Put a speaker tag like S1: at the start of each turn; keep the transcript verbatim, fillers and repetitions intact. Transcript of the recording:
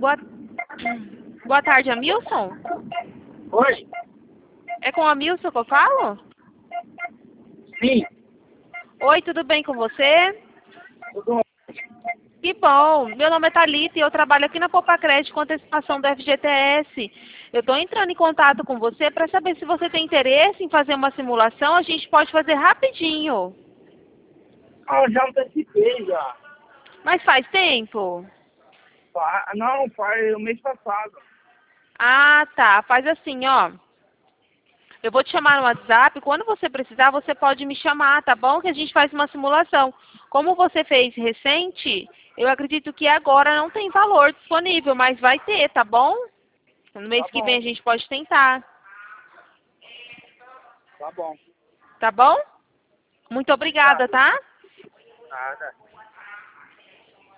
S1: Boa, boa tarde, Amilson.
S2: Oi?
S1: É com o Amilson que eu falo?
S2: Sim.
S1: Oi, tudo bem com você?
S2: Tudo bom?
S1: Que bom. Meu nome é Thalita e eu trabalho aqui na Poupa Crédito com antecipação do F G T S. Eu estou entrando em contato com você para saber se você tem interesse em fazer uma simulação. A gente pode fazer rapidinho.
S2: Ah, eu já antecipei já.
S1: Mas faz tempo?
S2: Fa- Não, faz o mês passado.
S1: Ah, tá. Faz assim, ó. Eu vou te chamar no WhatsApp. Quando você precisar, você pode me chamar, tá bom? Que a gente faz uma simulação. Como você fez recente, eu acredito que agora não tem valor disponível, mas vai ter, tá bom? No mês
S2: Tá
S1: que vem
S2: bom,
S1: a gente pode tentar,
S2: tá bom.
S1: tá bom? Muito
S2: Tá.
S1: obrigada, tá?
S2: Nada.